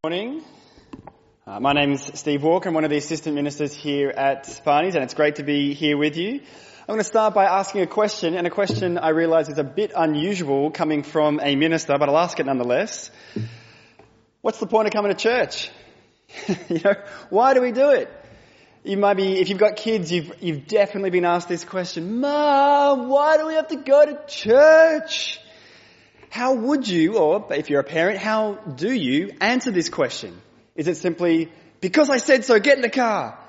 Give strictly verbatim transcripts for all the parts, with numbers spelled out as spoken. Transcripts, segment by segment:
Morning. Uh, my name's Steve Walker. I'm one of the assistant ministers here at Barney's, and it's great to be here with you. I'm going to start by asking a question, and a question I realise is a bit unusual coming from a minister, but I'll ask it nonetheless. What's the point of coming to church? you know, why do we do it? You might be, if you've got kids, you've you've definitely been asked this question. Mom, why do we have to go to church? How would you, or if you're a parent, how do you answer this question? Is it simply, because I said so, get in the car?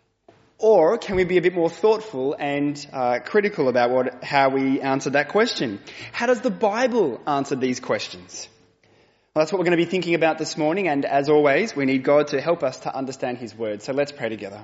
Or can we be a bit more thoughtful and uh, critical about what how we answer that question? How does the Bible answer these questions? Well, that's what we're going to be thinking about this morning, and as always, we need God to help us to understand His Word. So let's pray together.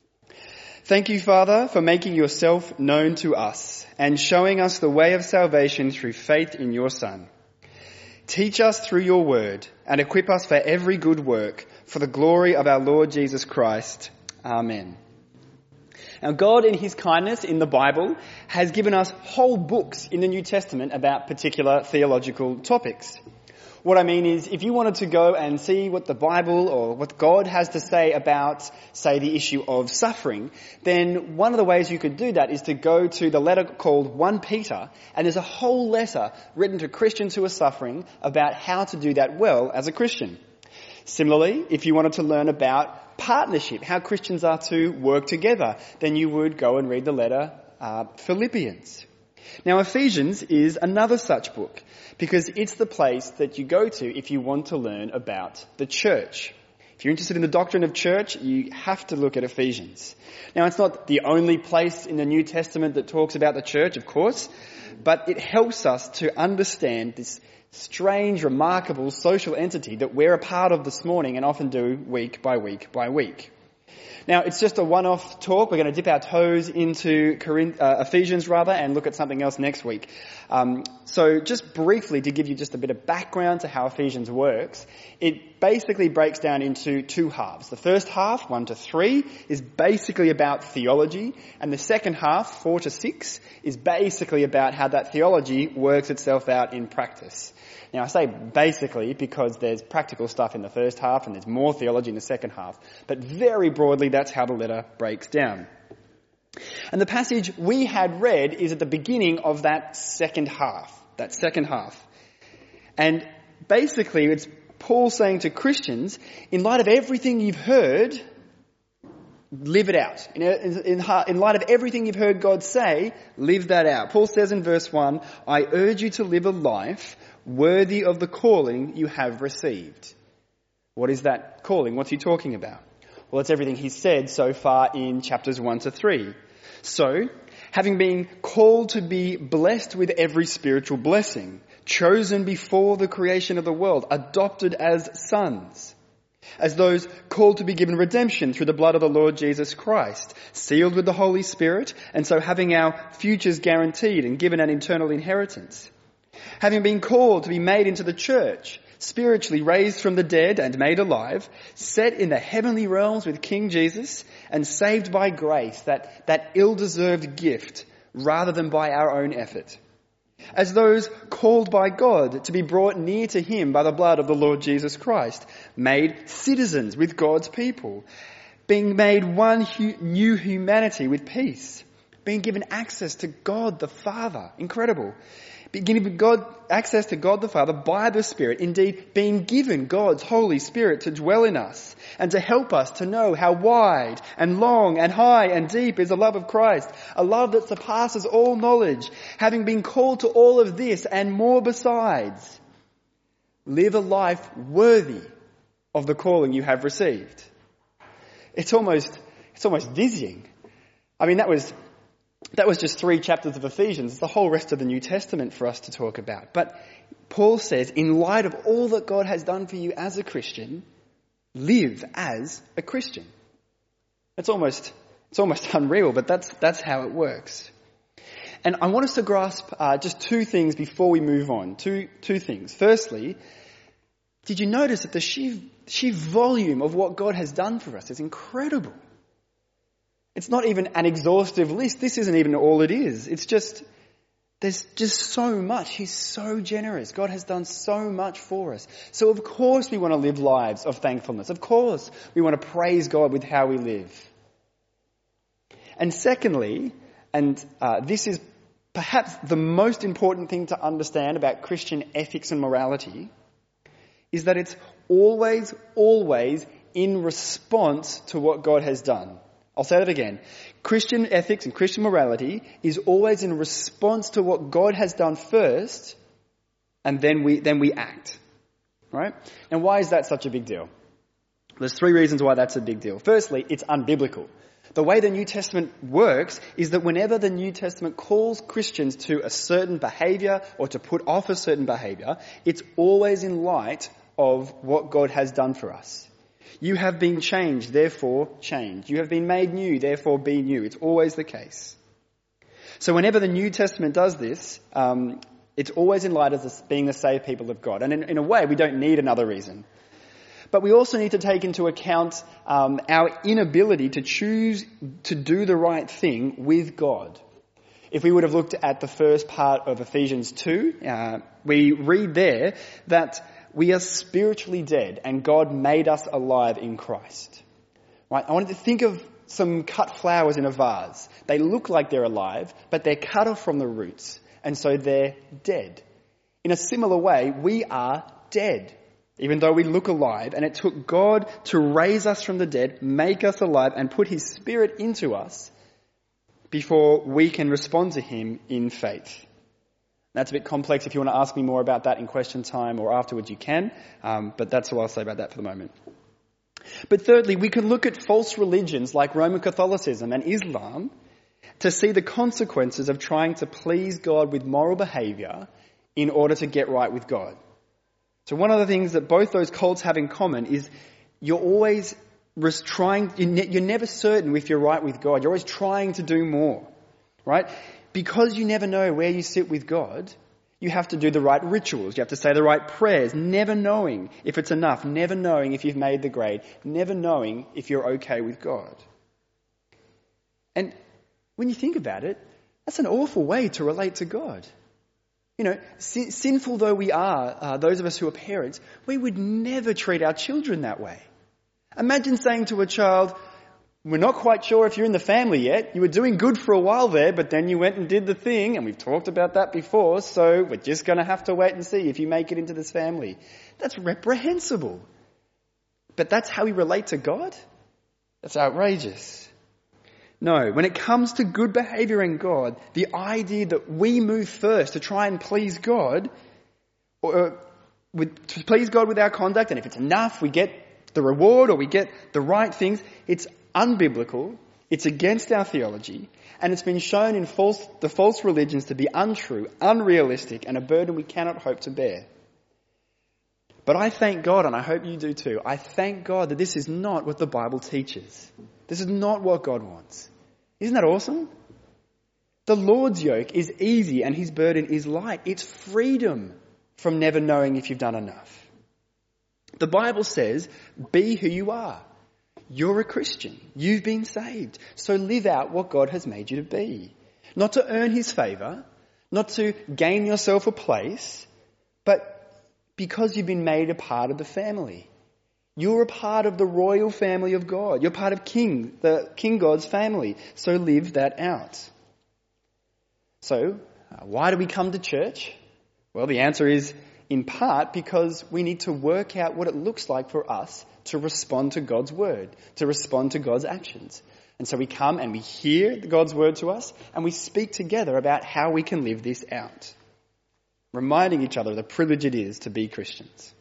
Thank you, Father, for making yourself known to us and showing us the way of salvation through faith in your Son. Teach us through your word and equip us for every good work for the glory of our Lord Jesus Christ. Amen. Now, God in his kindness in the Bible has given us whole books in the New Testament about particular theological topics. What I mean is, if you wanted to go and see what the Bible or what God has to say about, say, the issue of suffering, then one of the ways you could do that is to go to the letter called First Peter, and there's a whole letter written to Christians who are suffering about how to do that well as a Christian. Similarly, if you wanted to learn about partnership, how Christians are to work together, then you would go and read the letter uh, Philippians. Now, Ephesians is another such book because it's the place that you go to if you want to learn about the church. If you're interested in the doctrine of church, you have to look at Ephesians. Now, it's not the only place in the New Testament that talks about the church, of course, but it helps us to understand this strange, remarkable social entity that we're a part of this morning and often do week by week by week. Now, it's just a one-off talk. We're going to dip our toes into Corinth, uh, Ephesians, rather, and look at something else next week. Um, so just briefly, to give you just a bit of background to how Ephesians works, it basically breaks down into two halves. The first half, one to three, is basically about theology, and the second half, four to six, is basically about how that theology works itself out in practice. Now, I say basically because there's practical stuff in the first half and there's more theology in the second half. But very broadly, that's how the letter breaks down. And the passage we had read is at the beginning of that second half. That second half. And basically, it's Paul saying to Christians, in light of everything you've heard, live it out. In, in, in light of everything you've heard God say, live that out. Paul says in verse one, I urge you to live a life worthy of the calling you have received. What is that calling? What's he talking about? Well, it's everything he's said so far in chapters one to three. So, having been called to be blessed with every spiritual blessing, chosen before the creation of the world, adopted as sons, as those called to be given redemption through the blood of the Lord Jesus Christ, sealed with the Holy Spirit, and so having our futures guaranteed and given an eternal inheritance. Having been called to be made into the church, spiritually raised from the dead and made alive, set in the heavenly realms with King Jesus, and saved by grace, that, that ill-deserved gift, rather than by our own effort. As those called by God to be brought near to him by the blood of the Lord Jesus Christ, made citizens with God's people, being made one hu- new humanity with peace, being given access to God the Father. Incredible. Being given God, access to God the Father by the Spirit, indeed being given God's Holy Spirit to dwell in us and to help us to know how wide and long and high and deep is the love of Christ, a love that surpasses all knowledge, having been called to all of this and more besides. Live a life worthy of the calling you have received. It's almost, it's almost dizzying. I mean, that was That was just three chapters of Ephesians. It's the whole rest of the New Testament for us to talk about. But Paul says, in light of all that God has done for you as a Christian, live as a Christian. It's almost, it's almost unreal, but that's, that's how it works. And I want us to grasp uh, just two things before we move on. Two, two things. Firstly, did you notice that the sheer, sheer volume of what God has done for us is incredible? It's not even an exhaustive list. This isn't even all it is. It's just There's just so much. He's so generous. God has done so much for us. So of course we want to live lives of thankfulness. Of course we want to praise God with how we live. And secondly, and uh, this is perhaps the most important thing to understand about Christian ethics and morality, is that it's always, always in response to what God has done. I'll say that again. Christian ethics and Christian morality is always in response to what God has done first, and then we then we act. Right? And why is that such a big deal? There's three reasons why that's a big deal. Firstly, it's unbiblical. The way the New Testament works is that whenever the New Testament calls Christians to a certain behaviour or to put off a certain behaviour, it's always in light of what God has done for us. You have been changed, therefore change. You have been made new, therefore be new. It's always the case. So whenever the New Testament does this, um, it's always in light of being the saved people of God. And in, in a way, we don't need another reason. But we also need to take into account um, our inability to choose to do the right thing with God. If we would have looked at the first part of Ephesians two, uh, we read there that we are spiritually dead and God made us alive in Christ. Right? I wanted to think of some cut flowers in a vase. They look like they're alive, but they're cut off from the roots, and so they're dead. In a similar way, we are dead, even though we look alive, and it took God to raise us from the dead, make us alive, and put his Spirit into us before we can respond to him in faith. That's a bit complex. If you want to ask me more about that in question time or afterwards, you can. Um, but that's all I'll say about that for the moment. But thirdly, we can look at false religions like Roman Catholicism and Islam to see the consequences of trying to please God with moral behaviour in order to get right with God. So one of the things that both those cults have in common is you're always trying, you're never certain if you're right with God. You're always trying to do more, right? Because you never know where you sit with God, you have to do the right rituals. You have to say the right prayers, never knowing if it's enough, never knowing if you've made the grade, never knowing if you're okay with God. And when you think about it, that's an awful way to relate to God. You know, sin- sinful though we are, uh, those of us who are parents, we would never treat our children that way. Imagine saying to a child, we're not quite sure if you're in the family yet. You were doing good for a while there, but then you went and did the thing, and we've talked about that before, so we're just going to have to wait and see if you make it into this family. That's reprehensible. But that's how we relate to God? That's outrageous. No, when it comes to good behaviour in God, the idea that we move first to try and please God, or with, to please God with our conduct, and if it's enough, we get the reward or we get the right things, it's unbiblical, it's against our theology, and it's been shown in false, the false religions to be untrue, unrealistic, and a burden we cannot hope to bear. But I thank God, and I hope you do too, I thank God that this is not what the Bible teaches. This is not what God wants. Isn't that awesome? The Lord's yoke is easy and his burden is light. It's freedom from never knowing if you've done enough. The Bible says, be who you are. You're a Christian. You've been saved. So live out what God has made you to be. Not to earn his favour, not to gain yourself a place, but because you've been made a part of the family. You're a part of the royal family of God. You're part of King, the King God's family. So live that out. So, uh, why do we come to church? Well, the answer is in part because we need to work out what it looks like for us to respond to God's word, to respond to God's actions. And so we come and we hear God's word to us and we speak together about how we can live this out, reminding each other of the privilege it is to be Christians.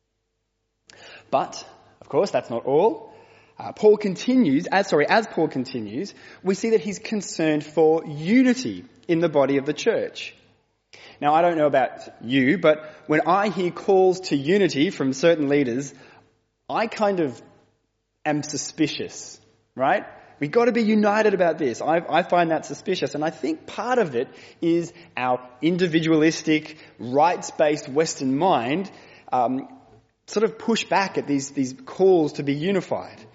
But, of course, that's not all. Uh, Paul continues, as sorry, as Paul continues, we see that he's concerned for unity in the body of the church. Now, I don't know about you, but when I hear calls to unity from certain leaders, I kind of am suspicious, right? We've got to be united about this. I, I find that suspicious, and I think part of it is our individualistic, rights-based Western mind um, sort of push back at these, these calls to be unified.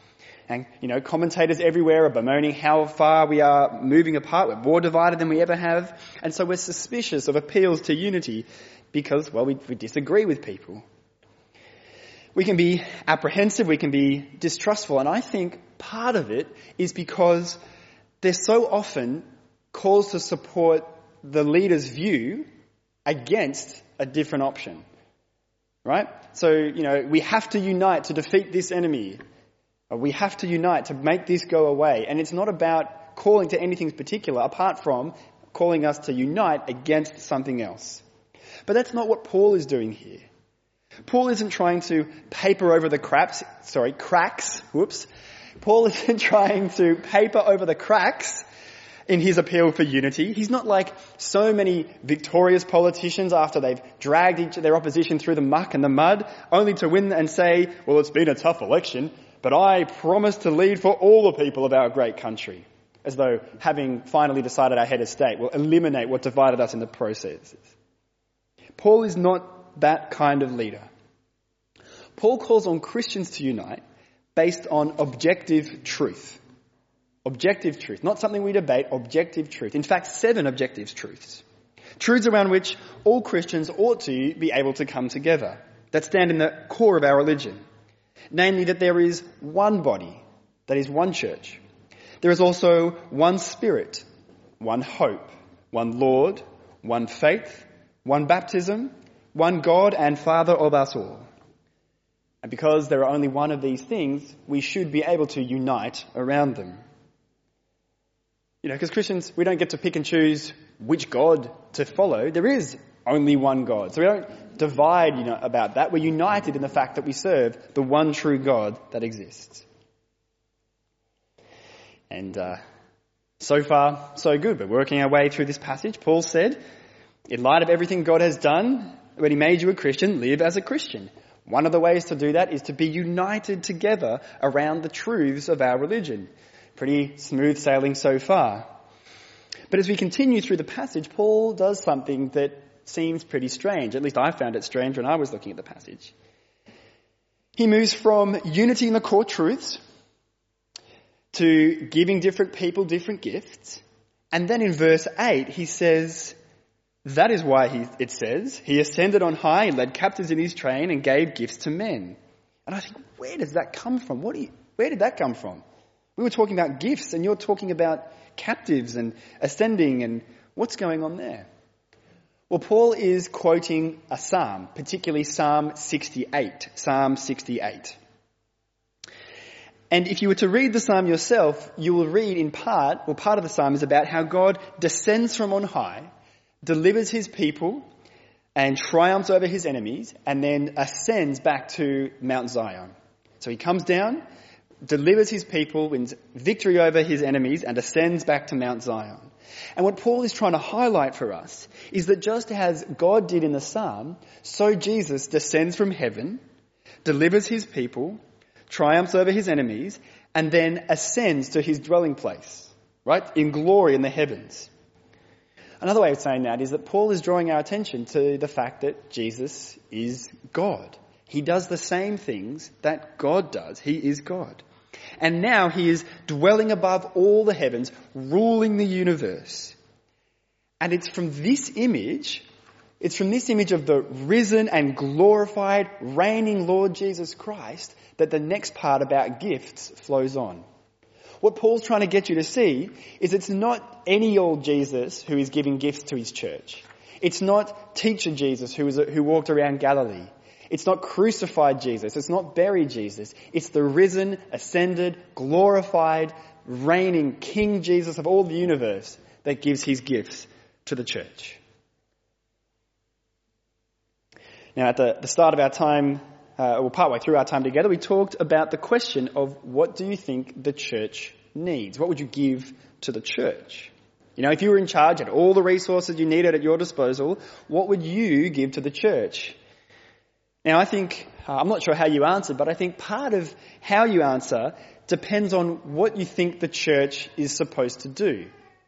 And, you know, commentators everywhere are bemoaning how far we are moving apart. We're more divided than we ever have. And so we're suspicious of appeals to unity because, well, we, we disagree with people. We can be apprehensive, we can be distrustful, and I think part of it is because there's so often calls to support the leader's view against a different option. Right? So, you know, we have to unite to defeat this enemy. We have to unite to make this go away. And it's not about calling to anything particular apart from calling us to unite against something else. But that's not what Paul is doing here. Paul isn't trying to paper over the cracks, sorry, cracks, whoops. Paul isn't trying to paper over the cracks in his appeal for unity. He's not like so many victorious politicians after they've dragged each, their opposition through the muck and the mud, only to win and say, well, it's been a tough election, but I promise to lead for all the people of our great country. As though having finally decided our head of state will eliminate what divided us in the process. Paul is not that kind of leader. Paul calls on Christians to unite based on objective truth. Objective truth. Not something we debate, objective truth. In fact, seven objective truths. Truths around which all Christians ought to be able to come together. That stand in the core of our religion. Namely that there is one body, that is one church. There is also one Spirit, one hope, one Lord, one faith, one baptism, one God and Father of us all. And because there are only one of these things, we should be able to unite around them. You know, because Christians, we don't get to pick and choose which God to follow. There is only one God. So we don't divide, you know, about that. We're united in the fact that we serve the one true God that exists. And uh, so far, so good. We're working our way through this passage. Paul said, in light of everything God has done, when he made you a Christian, live as a Christian. One of the ways to do that is to be united together around the truths of our religion. Pretty smooth sailing so far. But as we continue through the passage, Paul does something that seems pretty strange. At least I found it strange when I was looking at the passage. He moves from unity in the core truths to giving different people different gifts. And then in verse eight, he says, that is why he, it says, he ascended on high and led captives in his train and gave gifts to men. And I think, where does that come from? What do you, where did that come from? We were talking about gifts and you're talking about captives and ascending and what's going on there? Well, Paul is quoting a psalm, particularly Psalm sixty-eight. Psalm sixty-eight. And if you were to read the psalm yourself, you will read in part, well, part of the psalm is about how God descends from on high, delivers his people and triumphs over his enemies, and then ascends back to Mount Zion. So he comes down, delivers his people, wins victory over his enemies, and ascends back to Mount Zion. And what Paul is trying to highlight for us is that just as God did in the psalm, so Jesus descends from heaven, delivers his people, triumphs over his enemies, and then ascends to his dwelling place, right, in glory in the heavens. Another way of saying that is that Paul is drawing our attention to the fact that Jesus is God. He does the same things that God does. He is God. And now he is dwelling above all the heavens, ruling the universe. And it's from this image, it's from this image of the risen and glorified, reigning Lord Jesus Christ that the next part about gifts flows on. What Paul's trying to get you to see is it's not any old Jesus who is giving gifts to his church. It's not teacher Jesus who, was, who walked around Galilee. It's not crucified Jesus. It's not buried Jesus. It's the risen, ascended, glorified, reigning King Jesus of all the universe that gives his gifts to the church. Now, at the, the start of our time, uh, or partway through our time together, we talked about the question of what do you think the church needs? What would you give to the church? You know, if you were in charge, had all the resources you needed at your disposal, what would you give to the church? Now, I think, uh, I'm not sure how you answered, but I think part of how you answer depends on what you think the church is supposed to do.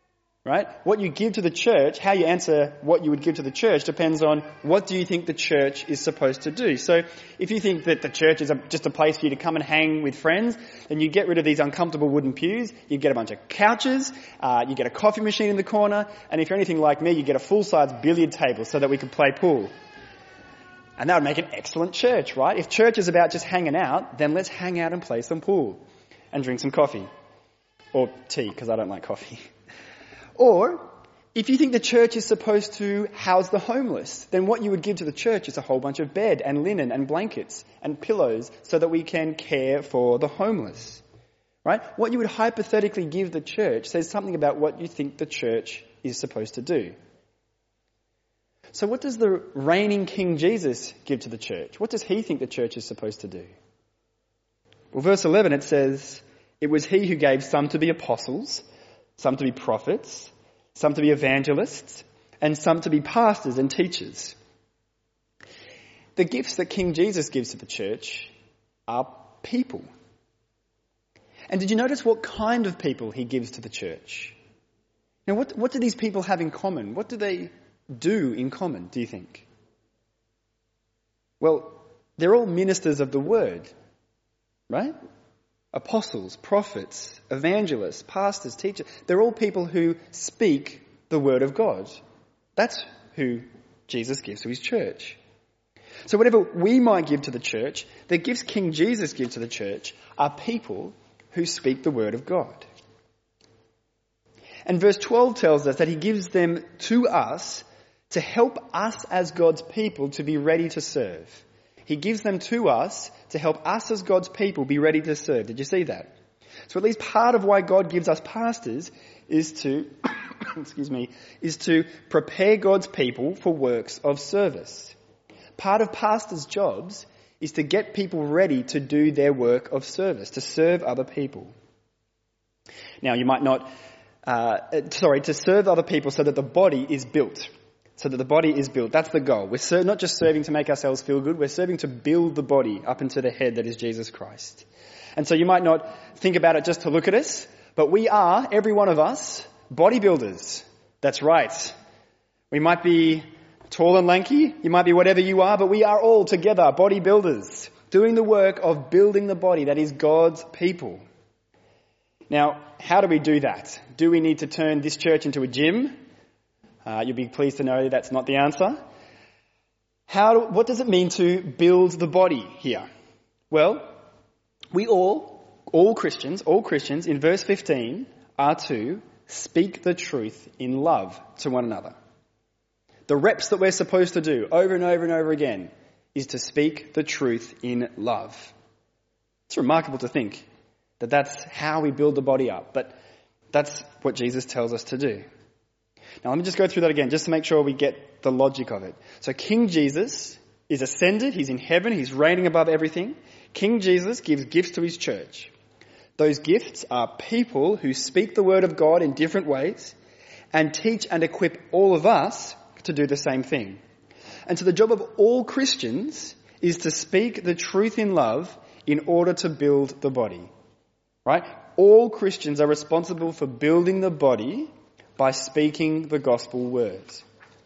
right? What you give to the church, how you answer what you would give to the church depends on what do you think the church is supposed to do. So if you think that the church is a, just a place for you to come and hang with friends, then you get rid of these uncomfortable wooden pews, you get a bunch of couches, uh, you get a coffee machine in the corner, and if you're anything like me, you get a full-size billiard table so that we can play pool. And that would make an excellent church, right? If church is about just hanging out, then let's hang out and play some pool and drink some coffee. Or tea, because I don't like coffee. Or, if you think the church is supposed to house the homeless, then what you would give to the church is a whole bunch of bed and linen and blankets and pillows so that we can care for the homeless. Right? What you would hypothetically give the church says something about what you think the church is supposed to do. So what does the reigning King Jesus give to the church? What does he think the church is supposed to do? Well, verse eleven, it says, "It was he who gave some to be apostles, some to be prophets, some to be evangelists, and some to be pastors and teachers." The gifts that King Jesus gives to the church are people. And did you notice what kind of people he gives to the church? Now, what, what do these people have in common? What do they do in common, do you think? Well, they're all ministers of the word, right? Apostles, prophets, evangelists, pastors, teachers, they're all people who speak the word of God. That's who Jesus gives to his church. So whatever we might give to the church, the gifts King Jesus gives to the church are people who speak the word of God. And verse twelve tells us that he gives them to us to help us as God's people to be ready to serve. He gives them to us to help us as God's people be ready to serve. Did you see that? So at least part of why God gives us pastors is to, excuse me, is to prepare God's people for works of service. Part of pastors' jobs is to get people ready to do their work of service, to serve other people. Now, you might not, uh, sorry, to serve other people so that the body is built. So that the body is built. That's the goal. We're ser- not just serving to make ourselves feel good. We're serving to build the body up into the head that is Jesus Christ. And so you might not think about it just to look at us, but we are, every one of us, bodybuilders. That's right. We might be tall and lanky. You might be whatever you are, but we are all together bodybuilders, doing the work of building the body that is God's people. Now, how do we do that? Do we need to turn this church into a gym? Uh, you'll be pleased to know that that's not the answer. How? Do, what does it mean to build the body here? Well, we all, all Christians, all Christians in verse fifteen are to speak the truth in love to one another. The reps that we're supposed to do over and over and over again is to speak the truth in love. It's remarkable to think that that's how we build the body up, but that's what Jesus tells us to do. Now let me just go through that again, just to make sure we get the logic of it. So King Jesus is ascended, he's in heaven, he's reigning above everything. King Jesus gives gifts to his church. Those gifts are people who speak the word of God in different ways and teach and equip all of us to do the same thing. And so the job of all Christians is to speak the truth in love in order to build the body. Right? All Christians are responsible for building the body by speaking the gospel words.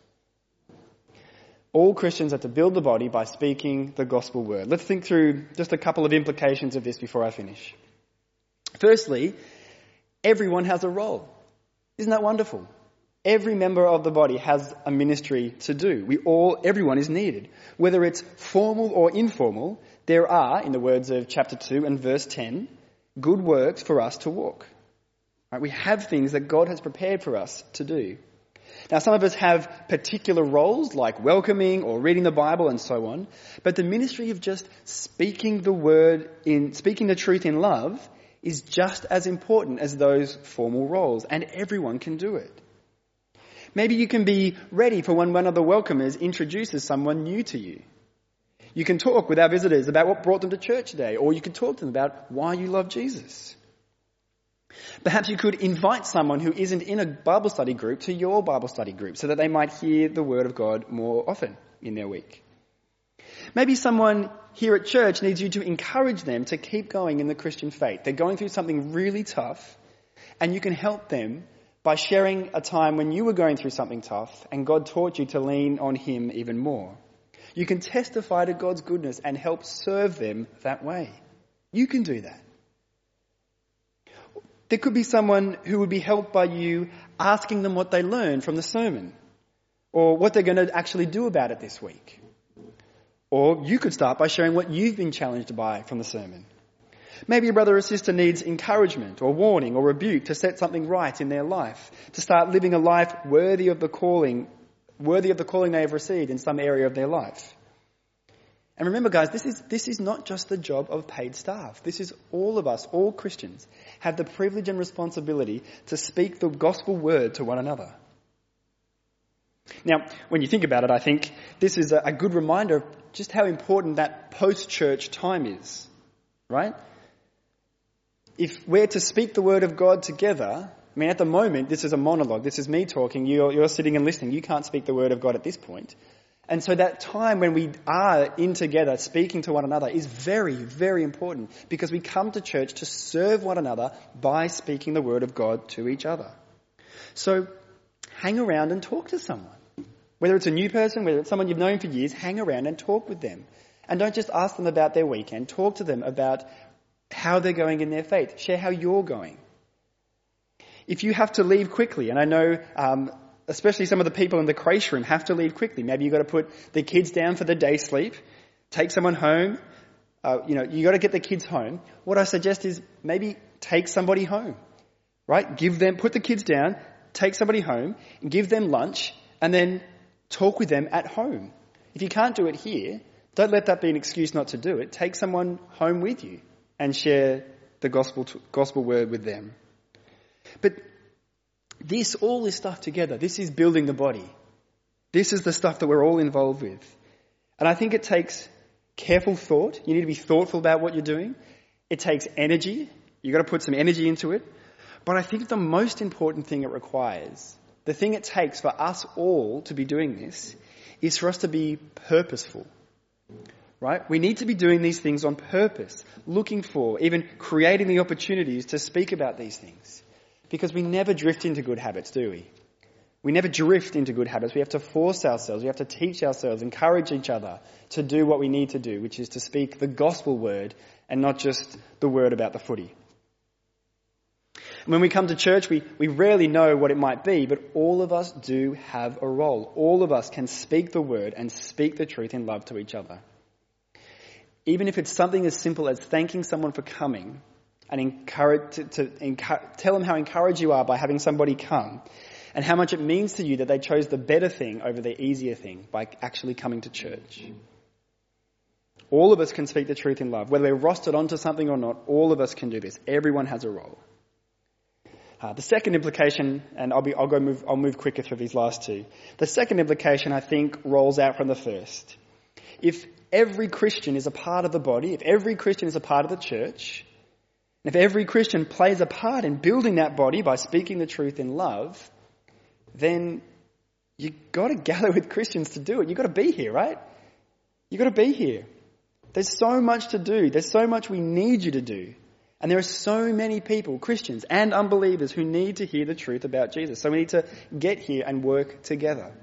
All Christians have to build the body by speaking the gospel word. Let's think through just a couple of implications of this before I finish. Firstly, everyone has a role. Isn't that wonderful? Every member of the body has a ministry to do. We all, everyone is needed. Whether it's formal or informal, there are, in the words of chapter two and verse ten, good works for us to walk. Right? We have things that God has prepared for us to do. Now, some of us have particular roles like welcoming or reading the Bible and so on, but the ministry of just speaking the word in, speaking the truth in love is just as important as those formal roles, and everyone can do it. Maybe you can be ready for when one of the welcomers introduces someone new to you. You can talk with our visitors about what brought them to church today, or you can talk to them about why you love Jesus. Perhaps you could invite someone who isn't in a Bible study group to your Bible study group so that they might hear the word of God more often in their week. Maybe someone here at church needs you to encourage them to keep going in the Christian faith. They're going through something really tough, and you can help them by sharing a time when you were going through something tough and God taught you to lean on him even more. You can testify to God's goodness and help serve them that way. You can do that. There could be someone who would be helped by you asking them what they learned from the sermon, or what they're going to actually do about it this week. Or you could start by sharing what you've been challenged by from the sermon. Maybe a brother or sister needs encouragement or warning or rebuke to set something right in their life, to start living a life worthy of the calling, worthy of the calling they have received in some area of their life. And remember, guys, this is this is not just the job of paid staff. This is all of us, all Christians, have the privilege and responsibility to speak the gospel word to one another. Now, when you think about it, I think this is a, a good reminder of just how important that post-church time is, right? If we're to speak the word of God together, I mean, at the moment, this is a monologue. This is me talking. You're, you're sitting and listening. You can't speak the word of God at this point. And so that time when we are in together speaking to one another is very, very important, because we come to church to serve one another by speaking the word of God to each other. So hang around and talk to someone. Whether it's a new person, whether it's someone you've known for years, hang around and talk with them. And don't just ask them about their weekend. Talk to them about how they're going in their faith. Share how you're going. If you have to leave quickly, and I know um, especially some of the people in the creche room have to leave quickly. Maybe you've got to put the kids down for the day sleep, take someone home. Uh, you know, you got to get the kids home. What I suggest is maybe take somebody home, right? Give them, put the kids down, take somebody home, give them lunch, and then talk with them at home. If you can't do it here, don't let that be an excuse not to do it. Take someone home with you and share the gospel gospel word with them. But this, all this stuff together, this is building the body. This is the stuff that we're all involved with. And I think it takes careful thought. You need to be thoughtful about what you're doing. It takes energy. You've got to put some energy into it. But I think the most important thing it requires, the thing it takes for us all to be doing this, is for us to be purposeful. Right? We need to be doing these things on purpose, looking for, even creating the opportunities to speak about these things. Because we never drift into good habits, do we? We never drift into good habits. We have to force ourselves, we have to teach ourselves, encourage each other to do what we need to do, which is to speak the gospel word and not just the word about the footy. And when we come to church, we, we rarely know what it might be, but all of us do have a role. All of us can speak the word and speak the truth in love to each other. Even if it's something as simple as thanking someone for coming, and encourage to, to encu- tell them how encouraged you are by having somebody come, and how much it means to you that they chose the better thing over the easier thing by actually coming to church. All of us can speak the truth in love. Whether we're rostered onto something or not, all of us can do this. Everyone has a role. Uh, the second implication, and I'll be, I'll go move, I'll move quicker through these last two. The second implication, I think, rolls out from the first. If every Christian is a part of the body, if every Christian is a part of the church, and if every Christian plays a part in building that body by speaking the truth in love, then you've got to gather with Christians to do it. You've got to be here, right? You've got to be here. There's so much to do. There's so much we need you to do. And there are so many people, Christians and unbelievers, who need to hear the truth about Jesus. So we need to get here and work together.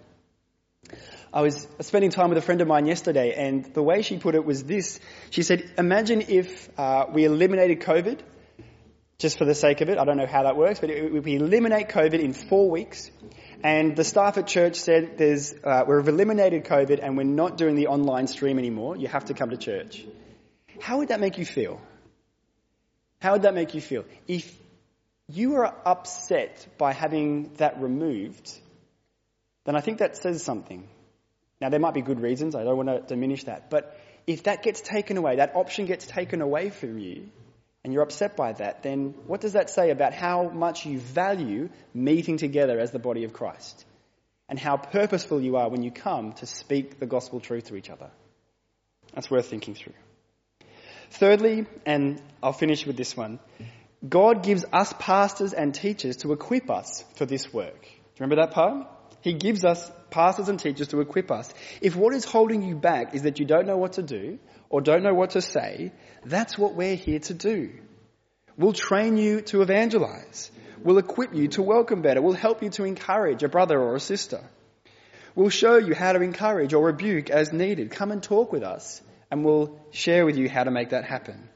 I was spending time with a friend of mine yesterday, and the way she put it was this. She said, imagine if uh, we eliminated COVID, just for the sake of it. I don't know how that works, but if we eliminate COVID in four weeks, and the staff at church said, "There's uh, we've eliminated COVID and we're not doing the online stream anymore. You have to come to church." How would that make you feel? How would that make you feel? If you are upset by having that removed, then I think that says something. Now, there might be good reasons. I don't want to diminish that. But if that gets taken away, that option gets taken away from you, and you're upset by that, then what does that say about how much you value meeting together as the body of Christ? And how purposeful you are when you come to speak the gospel truth to each other? That's worth thinking through. Thirdly, and I'll finish with this one, God gives us pastors and teachers to equip us for this work. Do you remember that part? He gives us pastors and teachers to equip us. If what is holding you back is that you don't know what to do or don't know what to say, that's what we're here to do. We'll train you to evangelize. We'll equip you to welcome better. We'll help you to encourage a brother or a sister. We'll show you how to encourage or rebuke as needed. Come and talk with us, and we'll share with you how to make that happen.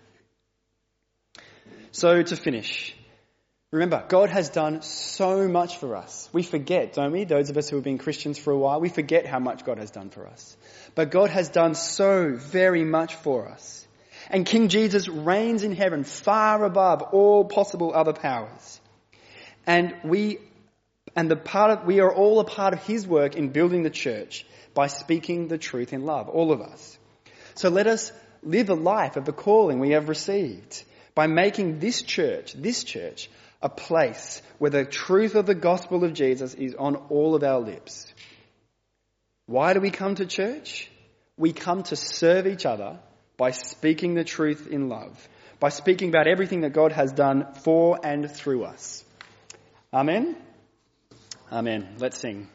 So to finish, remember, God has done so much for us. We forget, don't we? Those of us who have been Christians for a while, we forget how much God has done for us. But God has done so very much for us. And King Jesus reigns in heaven far above all possible other powers. And we and the part of, we are all a part of his work in building the church by speaking the truth in love, all of us. So let us live a life of the calling we have received by making this church, this church, a place where the truth of the gospel of Jesus is on all of our lips. Why do we come to church? We come to serve each other by speaking the truth in love, by speaking about everything that God has done for and through us. Amen? Amen. Let's sing.